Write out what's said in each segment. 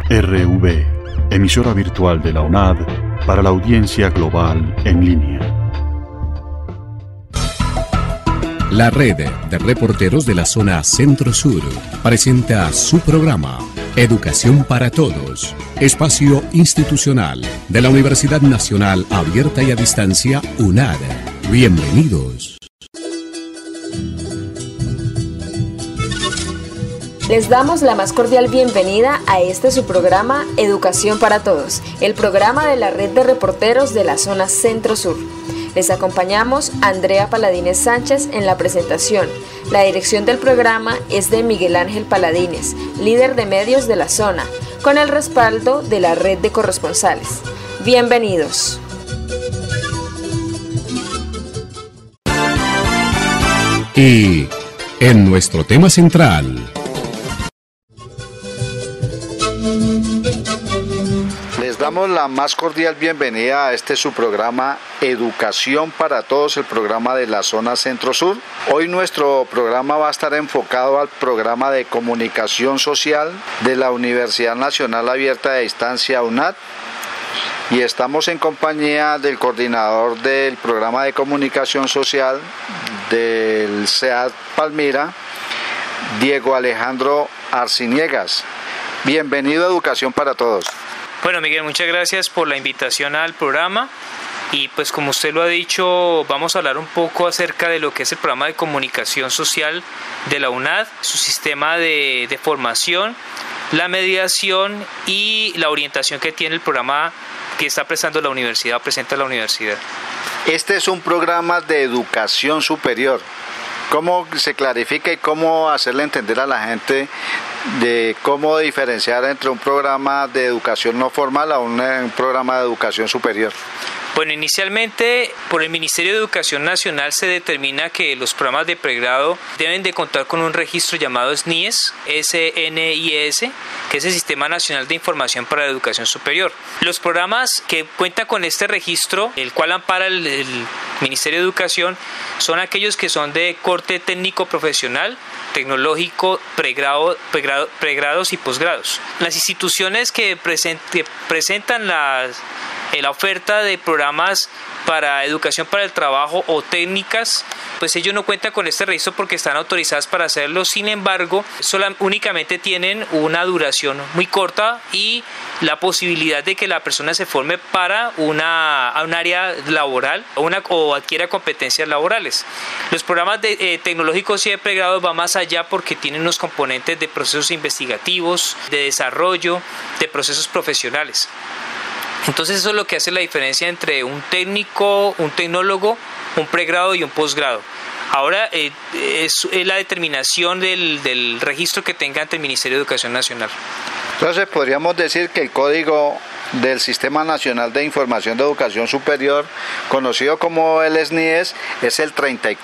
RV, emisora virtual de la UNAD para la audiencia global en línea. La red de reporteros de la zona Centro-Sur presenta su programa Educación para Todos, espacio institucional de la Universidad Nacional Abierta y a Distancia, UNAD. Bienvenidos. Les damos la más cordial bienvenida a este su programa Educación para Todos, el programa de la red de reporteros de la zona Centro-Sur. Les acompañamos Andrea Paladines Sánchez en la presentación. La dirección del programa es de Miguel Ángel Paladines, líder de medios de la zona, con el respaldo de la red de corresponsales. Bienvenidos. Y en nuestro tema central, les damos la más cordial bienvenida a este su programa Educación para Todos, el programa de la zona Centro-Sur. Hoy nuestro programa va a estar enfocado al programa de comunicación social de la Universidad Nacional Abierta de Distancia, UNAD. Y estamos en compañía del coordinador del programa de comunicación social del CEAD Palmira, Diego Alejandro Arciniegas. Bienvenido a Educación para Todos. Bueno, Miguel, muchas gracias por la invitación al programa. Y pues como usted lo ha dicho, vamos a hablar un poco acerca de lo que es el programa de comunicación social de la UNAD, su sistema de formación, la mediación y la orientación que tiene el programa que está prestando la universidad, presenta la universidad. Este es un programa de educación superior. ¿Cómo se clarifica y cómo hacerle entender a la gente de cómo diferenciar entre un programa de educación no formal a un programa de educación superior? Bueno, inicialmente por el Ministerio de Educación Nacional se determina que los programas de pregrado deben de contar con un registro llamado SNIES, S-N-I-E-S, que es el Sistema Nacional de Información para la Educación Superior. Los programas que cuentan con este registro, el cual ampara el Ministerio de Educación, son aquellos que son de corte técnico profesional, tecnológico, pregrados y posgrados. Las instituciones que presentan la oferta de programas para educación para el trabajo o técnicas, pues ellos no cuentan con este registro porque están autorizadas para hacerlo. Sin embargo, únicamente tienen una duración muy corta y la posibilidad de que la persona se forme para un área laboral o adquiera competencias laborales. Los programas tecnológicos y de pregrado van más allá porque tienen unos componentes de procesos investigativos, de desarrollo, de procesos profesionales. Entonces eso es lo que hace la diferencia entre un técnico, un tecnólogo, un pregrado y un posgrado. Ahora es la determinación del registro que tenga ante el Ministerio de Educación Nacional. Entonces podríamos decir que el código del Sistema Nacional de Información de Educación Superior, conocido como el SNIES, es el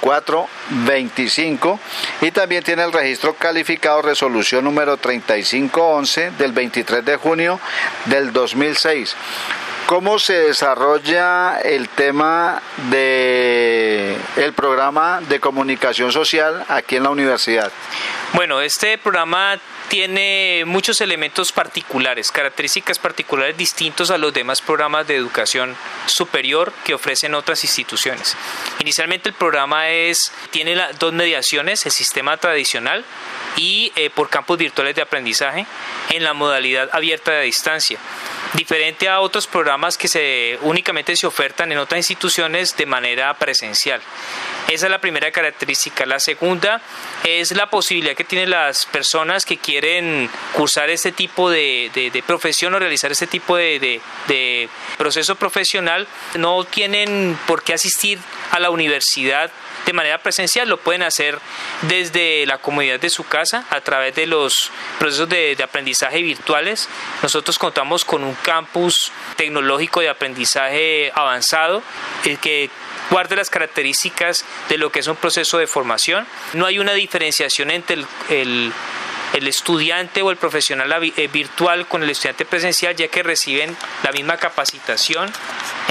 3425 y también tiene el registro calificado resolución número 3511 del 23 de junio del 2006. ¿Cómo se desarrolla el tema del programa de comunicación social aquí en la universidad? Bueno, este programa tiene muchos elementos particulares, características particulares distintos a los demás programas de educación superior que ofrecen otras instituciones. Inicialmente el programa tiene dos mediaciones, el sistema tradicional y por campos virtuales de aprendizaje en la modalidad abierta de distancia, diferente a otros programas que únicamente se ofertan en otras instituciones de manera presencial. Esa es la primera característica. La segunda es la posibilidad que tienen las personas que quieren cursar este tipo de profesión o realizar este tipo de proceso profesional. No tienen por qué asistir a la universidad de manera presencial, lo pueden hacer desde la comodidad de su casa a través de los procesos de aprendizaje virtuales. Nosotros contamos con un campus tecnológico de aprendizaje avanzado que guarde las características de lo que es un proceso de formación. No hay una diferenciación entre el estudiante o el profesional virtual con el estudiante presencial, ya que reciben la misma capacitación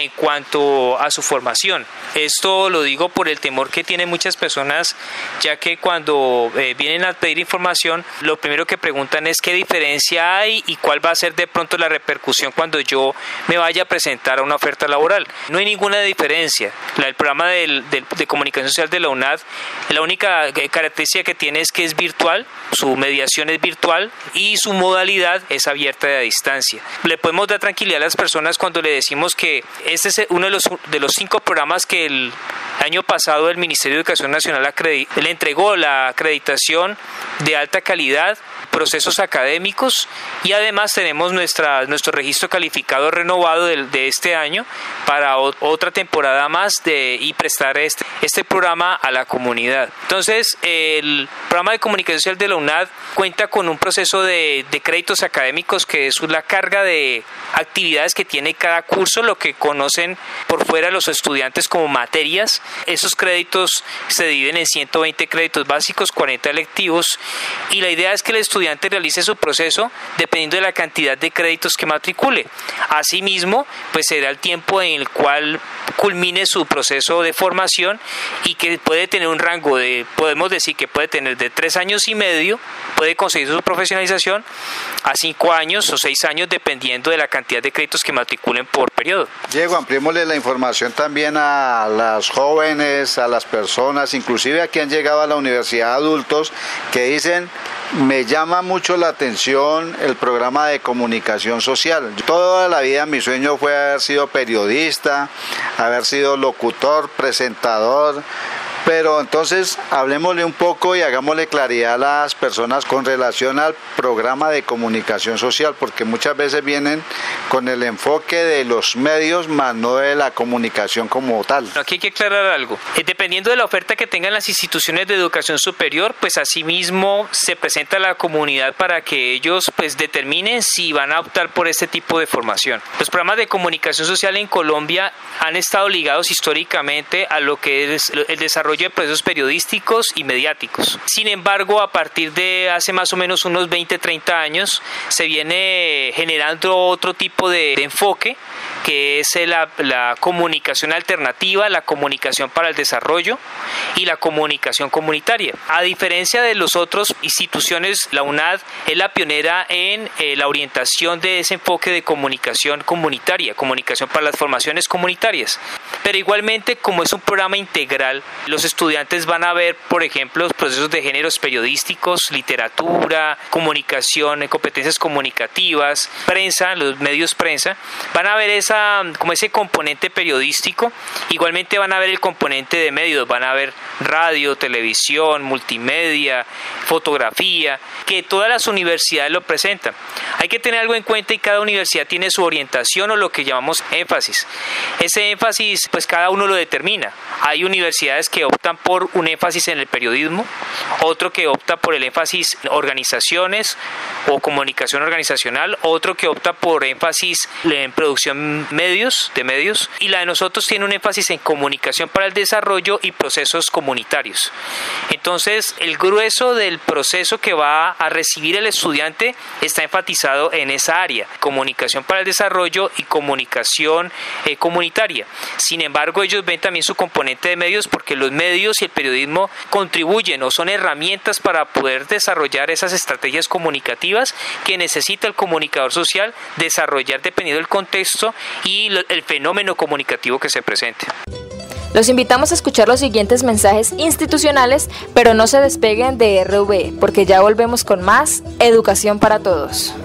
en cuanto a su formación. Esto lo digo por el temor que tienen muchas personas, ya que cuando vienen a pedir información, lo primero que preguntan es qué diferencia hay y cuál va a ser de pronto la repercusión cuando yo me vaya a presentar a una oferta laboral. No hay ninguna diferencia. El programa de comunicación social de la UNAD, la única característica que tiene es que es virtual, su mediación es virtual y su modalidad es abierta y a distancia. Le podemos dar tranquilidad a las personas cuando le decimos que este es uno de los 5 programas que el año pasado el Ministerio de Educación Nacional le entregó la acreditación de alta calidad, procesos académicos, y además tenemos nuestro registro calificado renovado de este año para otra temporada más y prestar este programa a la comunidad. Entonces, el programa de comunicación social de la UNAD cuenta con un proceso de créditos académicos, que es la carga de actividades que tiene cada curso, lo que conocen por fuera los estudiantes como materias. Esos créditos se dividen en 120 créditos básicos, 40 electivos, y la idea es que el estudiante realice su proceso dependiendo de la cantidad de créditos que matricule. Asimismo, pues será el tiempo en el cual culmine su proceso de formación, y que puede tener un rango podemos decir que puede tener de 3 años y medio, puede conseguir su profesionalización, a 5 años o 6 años, dependiendo de la cantidad de créditos que matriculen por periodo. Diego, ampliémosle la información también a las jóvenes, a las personas, inclusive a quien han llegado a la universidad, adultos, que dicen: me llama mucho la atención el programa de comunicación social. Toda la vida mi sueño fue haber sido periodista, haber sido locutor, presentador. Pero entonces hablemosle un poco y hagámosle claridad a las personas con relación al programa de comunicación social, porque muchas veces vienen con el enfoque de los medios, más no de la comunicación como tal. Aquí hay que aclarar algo. Dependiendo de la oferta que tengan las instituciones de educación superior, pues asimismo se presenta a la comunidad para que ellos pues determinen si van a optar por este tipo de formación. Los programas de comunicación social en Colombia han estado ligados históricamente a lo que es el desarrollo de procesos periodísticos y mediáticos. Sin embargo, a partir de hace más o menos unos 20-30 años, se viene generando otro tipo de enfoque, que es la comunicación alternativa, la comunicación para el desarrollo y la comunicación comunitaria. A diferencia de las otras instituciones, la UNAD es la pionera en la orientación de ese enfoque de comunicación comunitaria, comunicación para las formaciones comunitarias. Pero igualmente, como es un programa integral, los estudiantes van a ver, por ejemplo, los procesos de géneros periodísticos, literatura, comunicación, competencias comunicativas, prensa, los medios prensa, van a ver ese componente periodístico. Igualmente van a ver el componente de medios, van a ver radio, televisión, multimedia, fotografía, que todas las universidades lo presentan. Hay que tener algo en cuenta, y cada universidad tiene su orientación, o lo que llamamos énfasis. Ese énfasis, pues cada uno lo determina. Hay universidades que optan por un énfasis en el periodismo, otro que opta por el énfasis en organizaciones o comunicación organizacional, otro que opta por énfasis en producción de medios, y la de nosotros tiene un énfasis en comunicación para el desarrollo y procesos comunitarios. Entonces, el grueso del proceso que va a recibir el estudiante está enfatizado en esa área: comunicación para el desarrollo y comunicación comunitaria. Sin embargo, ellos ven también su componente de medios, porque los medios y el periodismo contribuyen o son herramientas para poder desarrollar esas estrategias comunicativas que necesita el comunicador social desarrollar dependiendo del contexto y el fenómeno comunicativo que se presente. Los invitamos a escuchar los siguientes mensajes institucionales, pero no se despeguen de RV, porque ya volvemos con más Educación para Todos.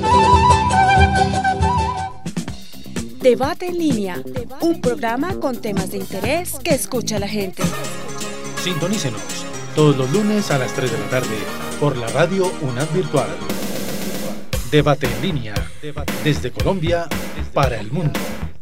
Debate en línea, un programa con temas de interés que escucha la gente. Sintonícenos todos los lunes a las 3 de la tarde por la radio UNAD Virtual. Debate en línea, desde Colombia para el mundo.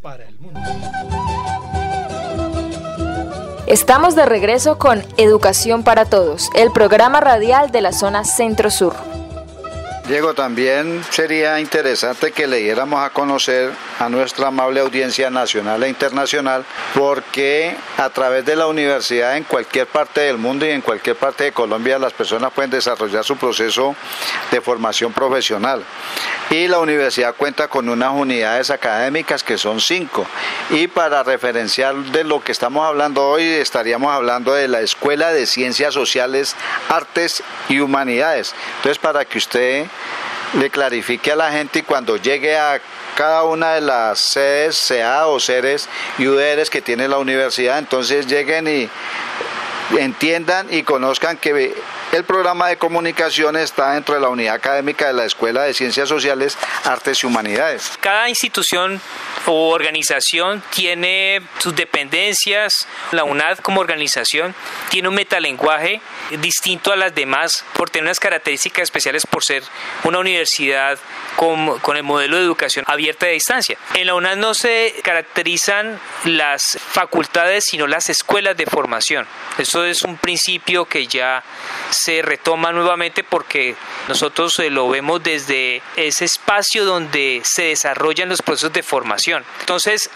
Estamos de regreso con Educación para Todos, el programa radial de la zona Centro-Sur. Diego, también sería interesante que le diéramos a conocer a nuestra amable audiencia nacional e internacional porque a través de la universidad en cualquier parte del mundo y en cualquier parte de Colombia las personas pueden desarrollar su proceso de formación profesional. Y la universidad cuenta con unas unidades académicas que son 5. Y para referenciar de lo que estamos hablando hoy, estaríamos hablando de la Escuela de Ciencias Sociales, Artes y Humanidades. Entonces, para que usted le clarifique a la gente y cuando llegue a cada una de las sedes, CA o sedes y UDRs que tiene la universidad, entonces lleguen y entiendan y conozcan que el programa de comunicación está dentro de la unidad académica de la Escuela de Ciencias Sociales, Artes y Humanidades. Cada institución o organización tiene sus dependencias. La UNAD como organización tiene un metalenguaje distinto a las demás por tener unas características especiales por ser una universidad con el modelo de educación abierta de distancia. En la UNAD no se caracterizan las facultades sino las escuelas de formación. Eso es un principio que ya se retoma nuevamente porque nosotros lo vemos desde ese espacio donde se desarrollan los procesos de formación. Entonces,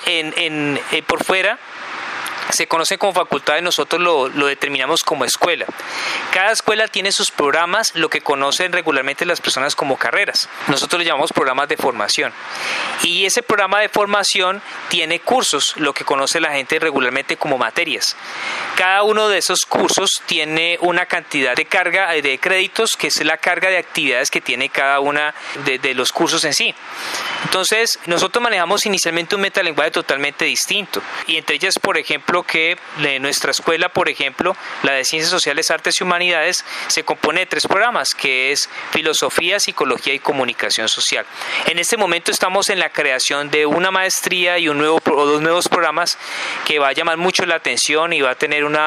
por fuera se conocen como facultades, nosotros lo determinamos como escuela. Cada escuela tiene sus programas, lo que conocen regularmente las personas como carreras. Nosotros le llamamos programas de formación. Y ese programa de formación tiene cursos, lo que conoce la gente regularmente como materias. Cada uno de esos cursos tiene una cantidad de carga de créditos, que es la carga de actividades que tiene cada una de los cursos en sí. Entonces, nosotros manejamos inicialmente un metalenguaje totalmente distinto. Y entre ellas, por ejemplo, que nuestra escuela, por ejemplo, la de Ciencias Sociales, Artes y Humanidades, se compone de 3 programas, que es Filosofía, Psicología y Comunicación Social. En este momento estamos en la creación de una maestría y 2 nuevos programas que va a llamar mucho la atención y va a tener un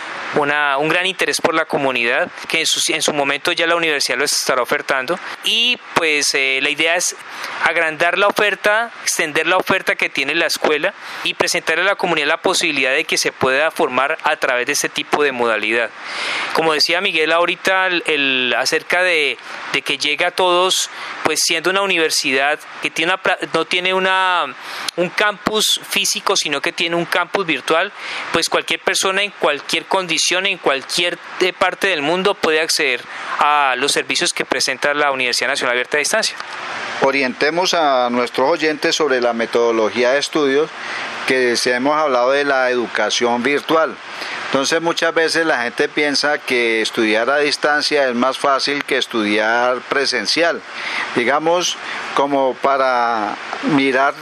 gran interés por la comunidad, que en su momento ya la universidad lo estará ofertando. Y pues la idea es agrandar la oferta, extender la oferta que tiene la escuela y presentarle a la comunidad la posibilidad de que se pueda formar a través de este tipo de modalidad. Como decía Miguel ahorita, acerca de que llega a todos, pues siendo una universidad que no tiene un campus físico, sino que tiene un campus virtual, pues cualquier persona en cualquier condición, en cualquier parte del mundo puede acceder a los servicios que presenta la Universidad Nacional Abierta de Distancia. Orientemos a nuestros oyentes sobre la metodología de estudios, que si hemos hablado de la educación virtual. Entonces muchas veces la gente piensa que estudiar a distancia es más fácil que estudiar presencial. Digamos, como para mirar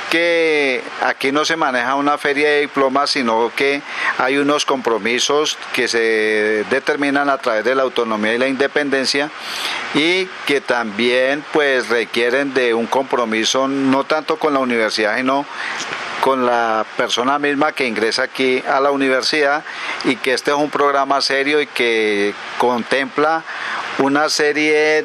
que aquí no se maneja una feria de diplomas, sino que hay unos compromisos que se determinan a través de la autonomía y la independencia y que también pues requieren de un compromiso no tanto con la universidad, sino con la persona misma que ingresa aquí a la universidad, y que este es un programa serio y que contempla una serie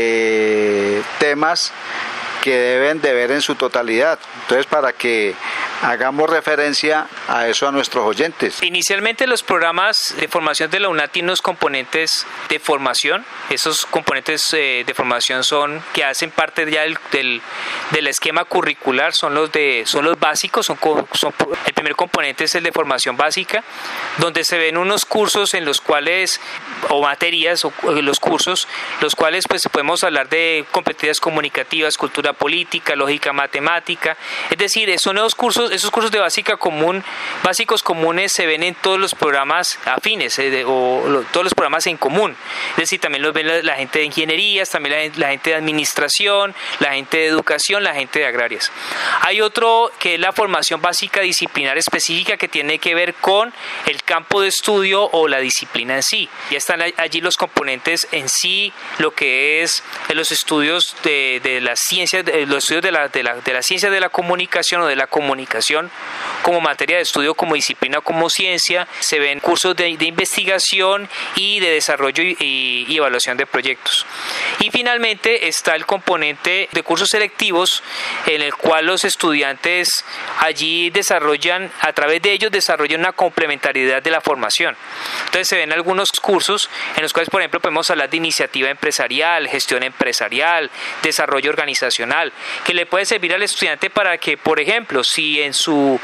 de temas que deben de ver en su totalidad. Entonces, para que hagamos referencia a eso a nuestros oyentes. Inicialmente los programas de formación de la UNAD tienen unos componentes de formación. Esos componentes de formación que hacen parte ya del esquema curricular, son los básicos. El primer componente es el de formación básica, donde se ven unos cursos en los cuales, o materias, o los cursos, los cuales pues podemos hablar de competencias comunicativas, cultura política, lógica matemática. Es decir, son esos cursos de básicos comunes se ven en todos los programas afines, todos los programas en común. Es decir, también los ven la gente de ingenierías, también la gente de administración, la gente de educación, la gente de agrarias. Hay otro que es la formación básica disciplinar específica, que tiene que ver con el campo de estudio o la disciplina en sí. Ya están allí los componentes en sí, lo que es los estudios de las ciencias, los estudios de la ciencia de la comunicación o de la comunicación como materia de estudio, como disciplina, como ciencia. Se ven cursos de investigación y de desarrollo y evaluación de proyectos. Y finalmente está el componente de cursos selectivos, en el cual los estudiantes allí a través de ellos desarrollan una complementariedad de la formación. Entonces se ven algunos cursos en los cuales, por ejemplo, podemos hablar de iniciativa empresarial, gestión empresarial, desarrollo organizacional, que le puede servir al estudiante para que, por ejemplo, si en su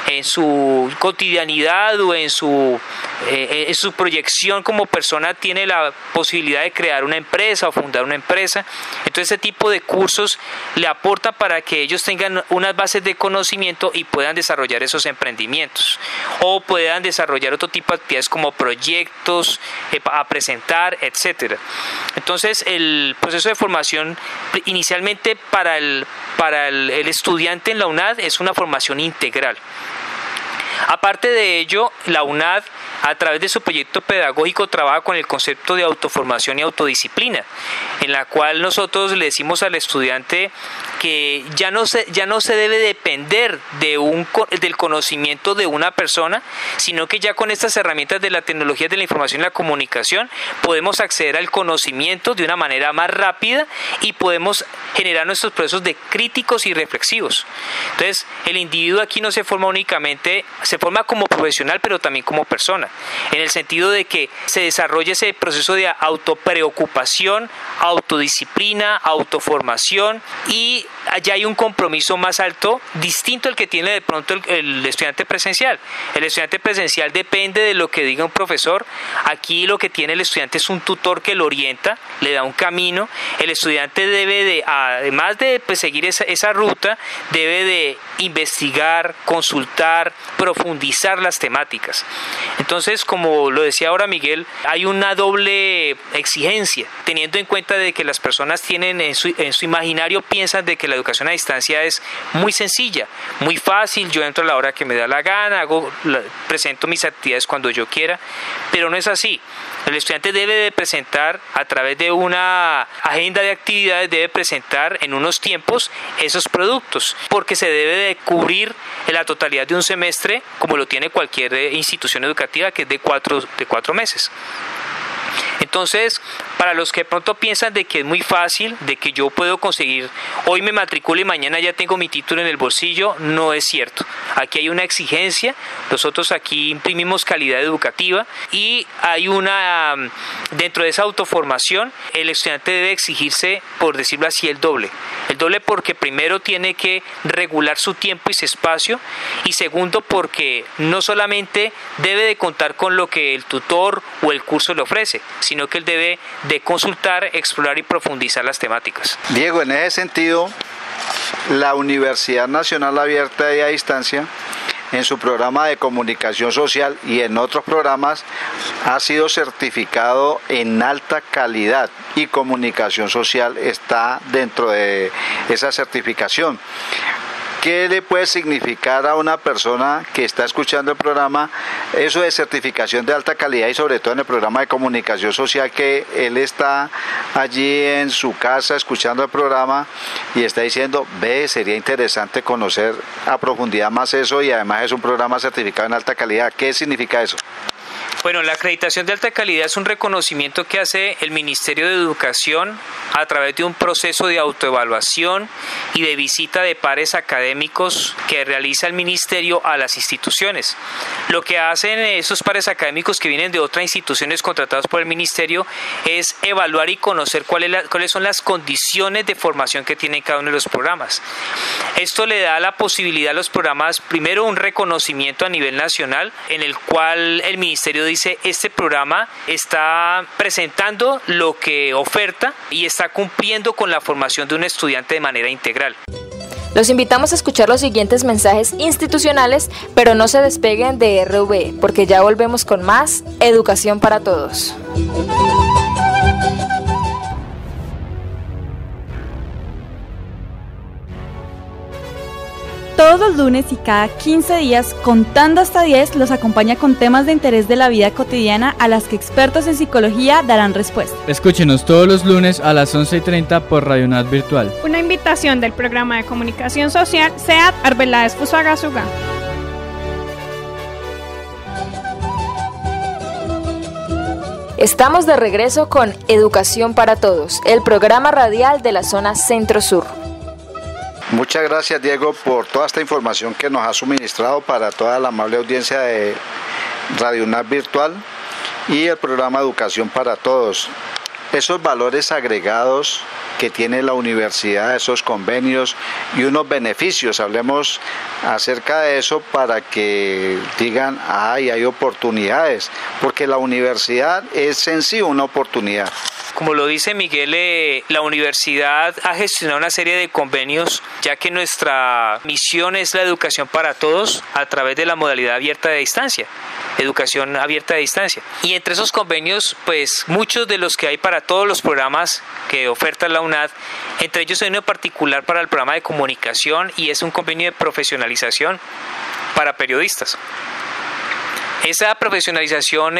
cotidianidad o en su proyección como persona tiene la posibilidad de crear una empresa o fundar una empresa, entonces ese tipo de cursos le aporta para que ellos tengan unas bases de conocimiento y puedan desarrollar esos emprendimientos, o puedan desarrollar otro tipo de actividades como proyectos a presentar, etcétera. Entonces el proceso de formación inicialmente para el estudiante en la UNAD es una formación integral. Aparte de ello, la UNAD, a través de su proyecto pedagógico, trabaja con el concepto de autoformación y autodisciplina, en la cual nosotros le decimos al estudiante que ya no se debe depender del conocimiento de una persona, sino que ya con estas herramientas de la tecnología de la información y la comunicación podemos acceder al conocimiento de una manera más rápida y podemos generar nuestros procesos de críticos y reflexivos. Entonces, el individuo aquí no se forma únicamente, se forma como profesional, pero también como persona, en el sentido de que se desarrolla ese proceso de autopreocupación, autodisciplina, autoformación, y allá hay un compromiso más alto, distinto al que tiene de pronto el estudiante presencial. El estudiante presencial depende de lo que diga un profesor. Aquí lo que tiene el estudiante es un tutor que lo orienta, le da un camino. El estudiante debe de, además de seguir esa ruta, debe de investigar, consultar, profundizar las temáticas. Entonces, como lo decía ahora Miguel, hay una doble exigencia, teniendo en cuenta de que las personas tienen en su imaginario, piensan de que la educación a distancia es muy sencilla, muy fácil, yo entro a la hora que me da la gana, presento mis actividades cuando yo quiera, pero no es así. El estudiante debe de presentar a través de una agenda de actividades, debe presentar en unos tiempos esos productos, porque se debe de cubrir en la totalidad de un semestre, como lo tiene cualquier institución educativa, que es de cuatro meses. Entonces, para los que de pronto piensan de que es muy fácil, de que yo puedo conseguir, hoy me matriculo y mañana ya tengo mi título en el bolsillo, no es cierto. Aquí hay una exigencia, nosotros aquí imprimimos calidad educativa y hay dentro de esa autoformación, el estudiante debe exigirse, por decirlo así, el doble porque primero tiene que regular su tiempo y su espacio, y segundo porque no solamente debe de contar con lo que el tutor o el curso le ofrece, sino que él debe de consultar, explorar y profundizar las temáticas. Diego, en ese sentido, la Universidad Nacional Abierta y a Distancia, en su programa de comunicación social y en otros programas, ha sido certificado en alta calidad, y comunicación social está dentro de esa certificación. ¿Qué le puede significar a una persona que está escuchando el programa eso de certificación de alta calidad, y sobre todo en el programa de comunicación social, que él está allí en su casa escuchando el programa y está diciendo, sería interesante conocer a profundidad más eso, y además es un programa certificado en alta calidad? ¿Qué significa eso? Bueno, la acreditación de alta calidad es un reconocimiento que hace el Ministerio de Educación a través de un proceso de autoevaluación y de visita de pares académicos que realiza el Ministerio a las instituciones. Lo que hacen esos pares académicos que vienen de otras instituciones contratadas por el Ministerio es evaluar y conocer cuáles son las condiciones de formación que tienen cada uno de los programas. Esto le da la posibilidad a los programas, primero, un reconocimiento a nivel nacional, en el cual el Ministerio dice, este programa está presentando lo que oferta y está cumpliendo con la formación de un estudiante de manera integral. Los invitamos a escuchar los siguientes mensajes institucionales, pero no se despeguen de RV, porque ya volvemos con más Educación para Todos. Todos los lunes y cada 15 días, contando hasta 10, los acompaña con temas de interés de la vida cotidiana a las que expertos en psicología darán respuesta. Escúchenos todos los lunes a las 11:30 por Radio UNAD Virtual. Una invitación del programa de comunicación social SEAD Arbeláez Fusagasugá. Estamos de regreso con Educación para Todos, el programa radial de la zona Centro-Sur. Muchas gracias, Diego, por toda esta información que nos ha suministrado para toda la amable audiencia de Radio UNAD Virtual y el programa Educación para Todos. Esos valores agregados que tiene la universidad, esos convenios y unos beneficios, hablemos acerca de eso para que digan, hay oportunidades, porque la universidad es en sí una oportunidad. Como lo dice Miguel, la universidad ha gestionado una serie de convenios, ya que nuestra misión es la educación para todos a través de la modalidad abierta de distancia, educación abierta de distancia. Y entre esos convenios, pues muchos de los que hay para todos los programas que oferta la UNAD, entre ellos hay uno en particular para el programa de comunicación y es un convenio de profesionalización para periodistas. Esa profesionalización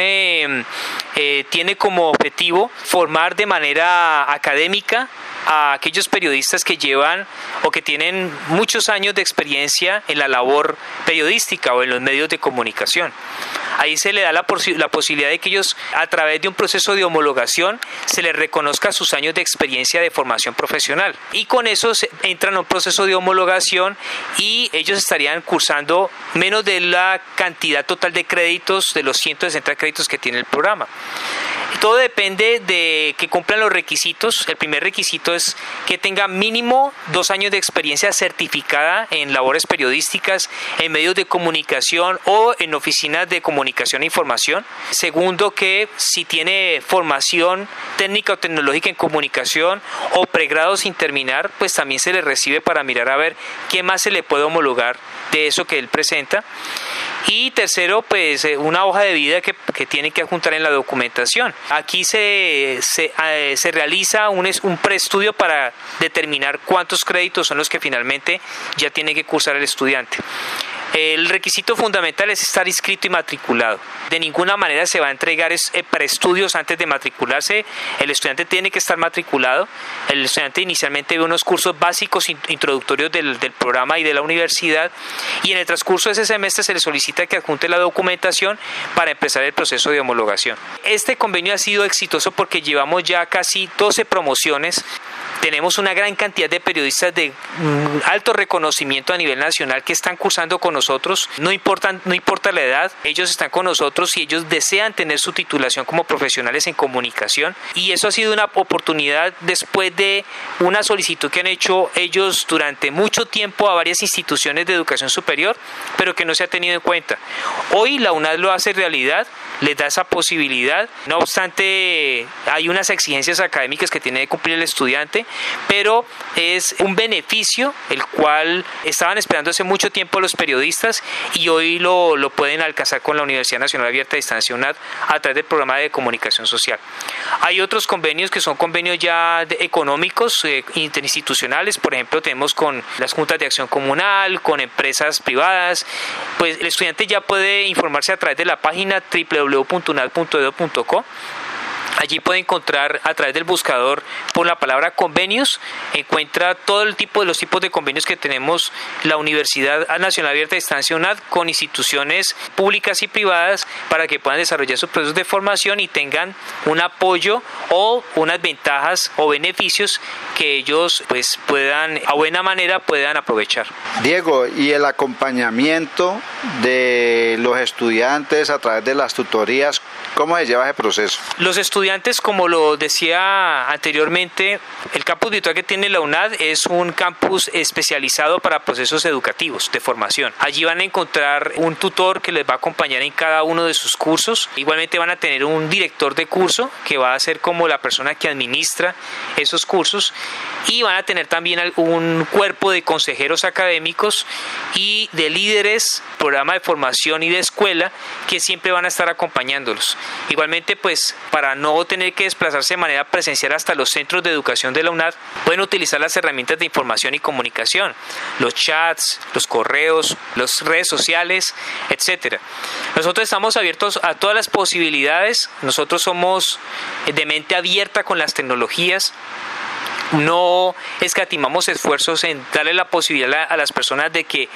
tiene como objetivo formar de manera académica a aquellos periodistas que llevan o que tienen muchos años de experiencia en la labor periodística o en los medios de comunicación. Ahí se le da la posibilidad de que ellos, a través de un proceso de homologación, se les reconozca sus años de experiencia de formación profesional. Y con eso entran a un proceso de homologación y ellos estarían cursando menos de la cantidad total de créditos, de los 160 créditos que tiene el programa. Todo depende de que cumplan los requisitos. El primer requisito es que tenga mínimo 2 años de experiencia certificada en labores periodísticas, en medios de comunicación o en oficinas de comunicación e información. Segundo, que si tiene formación técnica o tecnológica en comunicación o pregrado sin terminar, pues también se le recibe para mirar a ver qué más se le puede homologar de eso que él presenta. Y tercero, pues una hoja de vida que tiene que adjuntar en la documentación. Aquí se realiza un preestudio para determinar cuántos créditos son los que finalmente ya tiene que cursar el estudiante. El requisito fundamental es estar inscrito y matriculado. De ninguna manera se va a entregar preestudios antes de matricularse. El estudiante tiene que estar matriculado. El estudiante inicialmente ve unos cursos básicos introductorios del programa y de la universidad, y en el transcurso de ese semestre se le solicita que adjunte la documentación para empezar el proceso de homologación. Este convenio ha sido exitoso porque llevamos ya casi 12 promociones. Tenemos una gran cantidad de periodistas de alto reconocimiento a nivel nacional que están cursando con nosotros. No importa la edad, ellos están con nosotros y ellos desean tener su titulación como profesionales en comunicación. Y eso ha sido una oportunidad después de una solicitud que han hecho ellos durante mucho tiempo a varias instituciones de educación superior, pero que no se ha tenido en cuenta. Hoy la UNAD lo hace realidad, les da esa posibilidad. No obstante, hay unas exigencias académicas que tiene que cumplir el estudiante, pero es un beneficio el cual estaban esperando hace mucho tiempo los periodistas y hoy lo pueden alcanzar con la Universidad Nacional Abierta de Distancia UNAD a través del programa de comunicación social. Hay otros convenios que son convenios ya económicos, interinstitucionales. Por ejemplo, tenemos con las juntas de acción comunal, con empresas privadas. Pues el estudiante ya puede informarse a través de la página www.unad.edu.co. Allí puede encontrar a través del buscador por la palabra convenios, encuentra todo los tipos de convenios que tenemos la Universidad Nacional Abierta de Distancia UNAD con instituciones públicas y privadas para que puedan desarrollar sus procesos de formación y tengan un apoyo o unas ventajas o beneficios que ellos pues puedan a buena manera puedan aprovechar. Diego, ¿y el acompañamiento de los estudiantes a través de las tutorías, cómo se lleva ese proceso? Los estudiantes, como lo decía anteriormente, el campus virtual que tiene la UNAD es un campus especializado para procesos educativos de formación. Allí van a encontrar un tutor que les va a acompañar en cada uno de sus cursos. Igualmente van a tener un director de curso que va a ser como la persona que administra esos cursos, y van a tener también un cuerpo de consejeros académicos y de líderes, programa de formación y de escuela que siempre van a estar acompañándolos. Igualmente, pues para no tener que desplazarse de manera presencial hasta los centros de educación de la UNAD, pueden utilizar las herramientas de información y comunicación, los chats, los correos, las redes sociales, etcétera. Nosotros estamos abiertos a todas las posibilidades. Nosotros somos de mente abierta con las tecnologías. No escatimamos esfuerzos en darle la posibilidad a las personas de que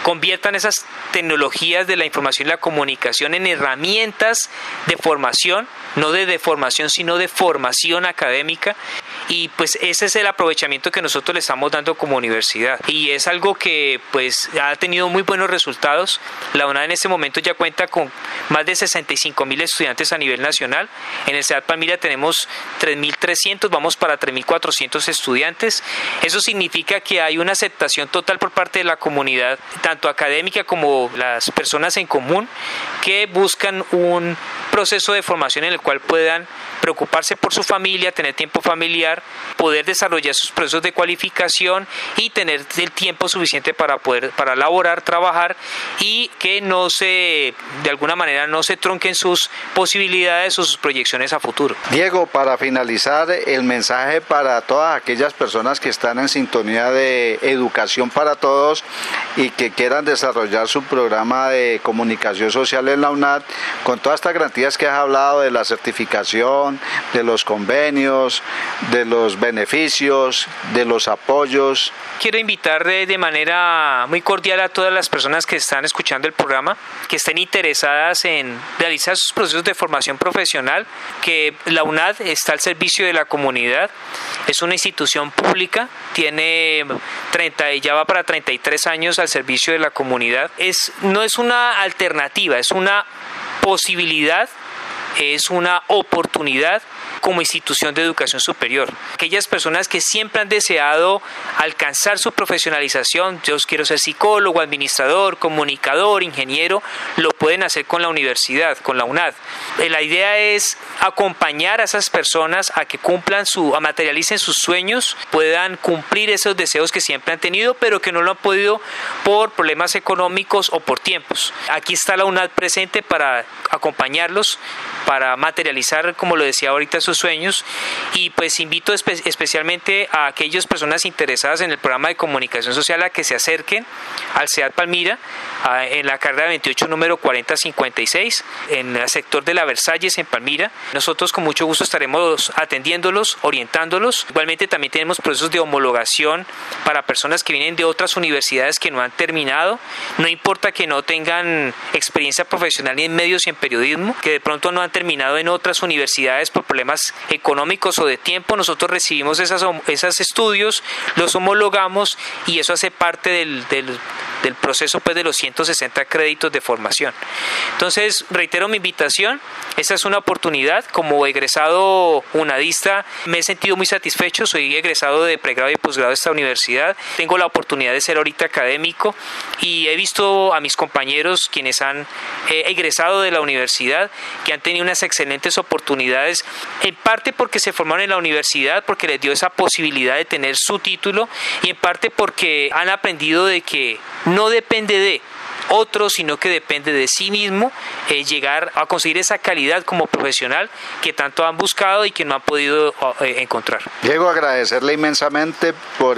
conviertan esas tecnologías de la información y la comunicación en herramientas de formación, no de deformación, sino de formación académica. Y pues ese es el aprovechamiento que nosotros le estamos dando como universidad, y es algo que pues ha tenido muy buenos resultados. La UNAD en este momento ya cuenta con más de 65,000 estudiantes a nivel nacional. En el CEAD Palmira tenemos 3.300, vamos para 3.400 estudiantes. Eso significa que hay una aceptación total por parte de la comunidad, tanto académica como las personas en común, que buscan un proceso de formación en el cual puedan preocuparse por su familia, tener tiempo familiar, poder desarrollar sus procesos de cualificación y tener el tiempo suficiente para laborar, trabajar, y que de alguna manera no se tronquen sus posibilidades o sus proyecciones a futuro. Diego, para finalizar, el mensaje para todas aquellas personas que están en sintonía de Educación para Todos y que quieran desarrollar su programa de comunicación social en la UNAD, con todas estas garantías que has hablado de la certificación, de los convenios, de los beneficios, de los apoyos. Quiero invitar de manera muy cordial a todas las personas que están escuchando el programa, que estén interesadas en realizar sus procesos de formación profesional, que la UNAD está al servicio de la comunidad. Es una institución pública, ya va para 33 años al servicio de la comunidad. No es una alternativa, es una posibilidad, es una oportunidad como institución de educación superior. Aquellas personas que siempre han deseado alcanzar su profesionalización, yo quiero ser psicólogo, administrador, comunicador, ingeniero, lo pueden hacer con la universidad, con la UNAD. La idea es acompañar a esas personas a que materialicen sus sueños, puedan cumplir esos deseos que siempre han tenido, pero que no lo han podido por problemas económicos o por tiempos. Aquí está la UNAD presente para acompañarlos, para materializar, como lo decía ahorita, sus sueños. Y pues invito especialmente a aquellas personas interesadas en el programa de comunicación social a que se acerquen al CEAD Palmira, en la carrera 28 número 4056, en el sector de la Versalles en Palmira. Nosotros con mucho gusto estaremos atendiéndolos, orientándolos. Igualmente también tenemos procesos de homologación para personas que vienen de otras universidades que no han terminado. No importa que no tengan experiencia profesional ni en medios y en periodismo, que de pronto no han terminado en otras universidades por problemas económicos o de tiempo. Nosotros recibimos esos estudios, los homologamos, y eso hace parte del proceso pues de los 160 créditos de formación. Entonces, reitero mi invitación. Esta es una oportunidad. Como egresado unadista me he sentido muy satisfecho. Soy egresado de pregrado y posgrado de esta universidad. Tengo la oportunidad de ser ahorita académico, y he visto a mis compañeros quienes han egresado de la universidad, que han tenido unas excelentes oportunidades, en parte porque se formaron en la universidad, porque les dio esa posibilidad de tener su título, y en parte porque han aprendido de que no depende de otros, sino que depende de sí mismo llegar a conseguir esa calidad como profesional que tanto han buscado y que no han podido encontrar. Diego, agradecerle inmensamente por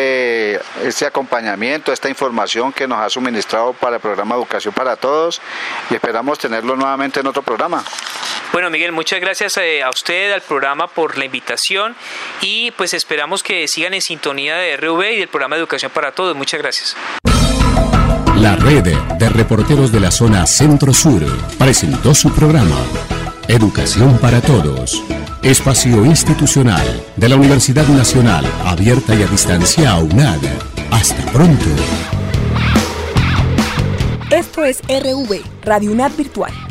ese acompañamiento, esta información que nos ha suministrado para el programa Educación para Todos, y esperamos tenerlo nuevamente en otro programa. Bueno, Miguel, muchas gracias a usted, al programa, por la invitación, y pues esperamos que sigan en sintonía de RV y del programa Educación para Todos. Muchas gracias. La red de reporteros de la zona Centro-Sur presentó su programa Educación para Todos, espacio institucional de la Universidad Nacional Abierta y a Distancia UNAD. Hasta pronto. Esto es RV, Radio UNAD Virtual.